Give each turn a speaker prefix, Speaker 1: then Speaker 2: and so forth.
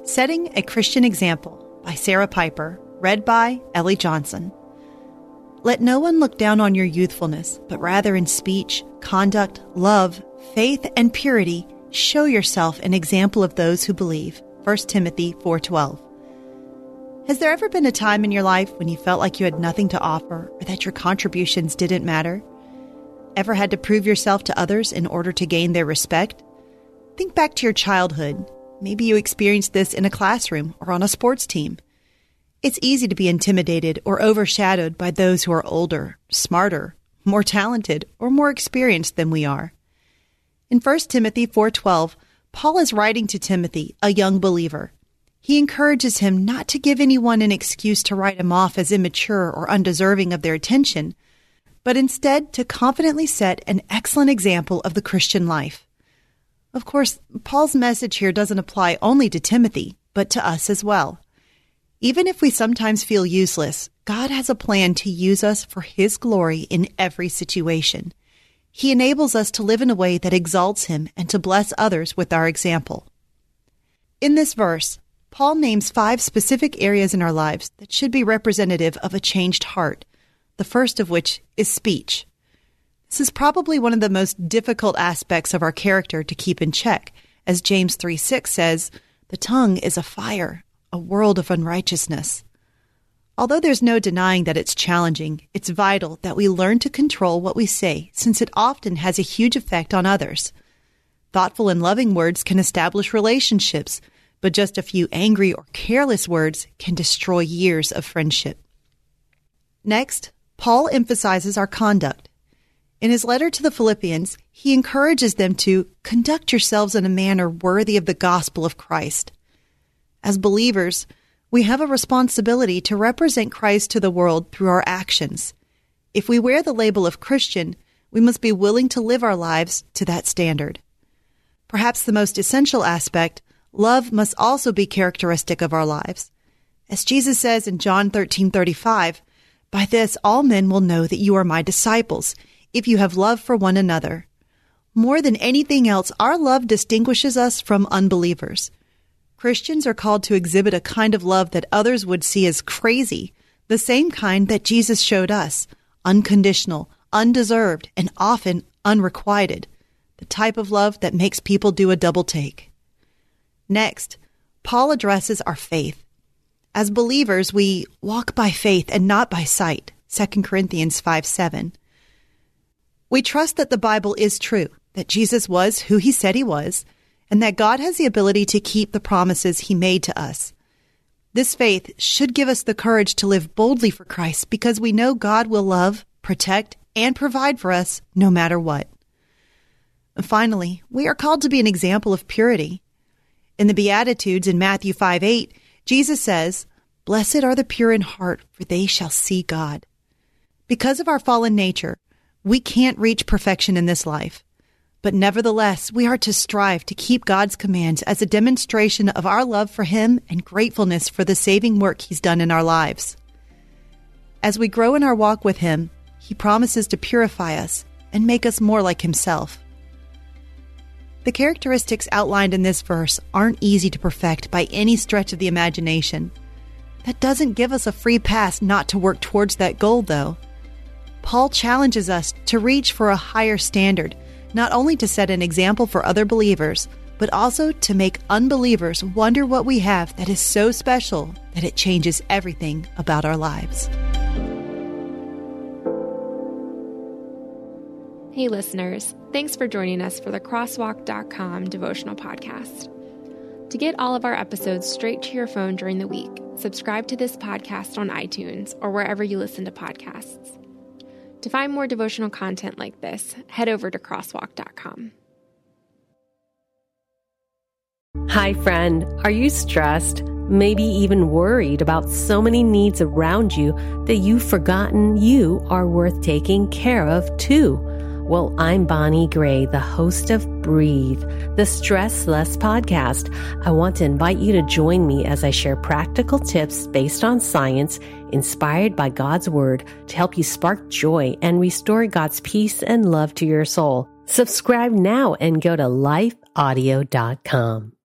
Speaker 1: Setting a Christian Example by Sarah Piper, read by Ellie Johnson. Let no one look down on your youthfulness, but rather in speech, conduct, love, faith, and purity, show yourself an example of those who believe. 1 Timothy 4:12. Has there ever been a time in your life when you felt like you had nothing to offer or that your contributions didn't matter? Ever had to prove yourself to others in order to gain their respect? Think back to your childhood. Maybe you experienced this in a classroom or on a sports team. It's easy to be intimidated or overshadowed by those who are older, smarter, more talented, or more experienced than we are. In 1 Timothy 4:12, Paul is writing to Timothy, a young believer. He encourages him not to give anyone an excuse to write him off as immature or undeserving of their attention, but instead to confidently set an excellent example of the Christian life. Of course, Paul's message here doesn't apply only to Timothy, but to us as well. Even if we sometimes feel useless, God has a plan to use us for His glory in every situation. He enables us to live in a way that exalts Him and to bless others with our example. In this verse, Paul names 5 specific areas in our lives that should be representative of a changed heart, the first of which is speech. This is probably one of the most difficult aspects of our character to keep in check. As James 3:6 says, the tongue is a fire, a world of unrighteousness. Although there's no denying that it's challenging, it's vital that we learn to control what we say, since it often has a huge effect on others. Thoughtful and loving words can establish relationships, but just a few angry or careless words can destroy years of friendship. Next, Paul emphasizes our conduct. In his letter to the Philippians, he encourages them to conduct yourselves in a manner worthy of the gospel of Christ. As believers, we have a responsibility to represent Christ to the world through our actions. If we wear the label of Christian, we must be willing to live our lives to that standard. Perhaps the most essential aspect, love must also be characteristic of our lives. As Jesus says in John 13:35, "By this all men will know that you are my disciples, if you have love for one another." More than anything else, our love distinguishes us from unbelievers. Christians are called to exhibit a kind of love that others would see as crazy, the same kind that Jesus showed us, unconditional, undeserved, and often unrequited, the type of love that makes people do a double take. Next, Paul addresses our faith. As believers, we walk by faith and not by sight, 2 Corinthians 5:7. We trust that the Bible is true, that Jesus was who He said He was, and that God has the ability to keep the promises He made to us. This faith should give us the courage to live boldly for Christ because we know God will love, protect, and provide for us no matter what. And finally, we are called to be an example of purity. In the Beatitudes in Matthew 5:8, Jesus says, "Blessed are the pure in heart, for they shall see God." Because of our fallen nature, we can't reach perfection in this life. But nevertheless, we are to strive to keep God's commands as a demonstration of our love for Him and gratefulness for the saving work He's done in our lives. As we grow in our walk with Him, He promises to purify us and make us more like Himself. The characteristics outlined in this verse aren't easy to perfect by any stretch of the imagination. That doesn't give us a free pass not to work towards that goal, though. Paul challenges us to reach for a higher standard, not only to set an example for other believers, but also to make unbelievers wonder what we have that is so special that it changes everything about our lives.
Speaker 2: Hey listeners, thanks for joining us for the Crosswalk.com devotional podcast. To get all of our episodes straight to your phone during the week, subscribe to this podcast on iTunes or wherever you listen to podcasts. To find more devotional content like this, head over to Crosswalk.com.
Speaker 3: Hi, friend. Are you stressed? Maybe even worried about so many needs around you that you've forgotten you are worth taking care of too? Well, I'm Bonnie Gray, the host of Breathe, the Stress Less podcast. I want to invite you to join me as I share practical tips based on science, inspired by God's Word, to help you spark joy and restore God's peace and love to your soul. Subscribe now and go to lifeaudio.com.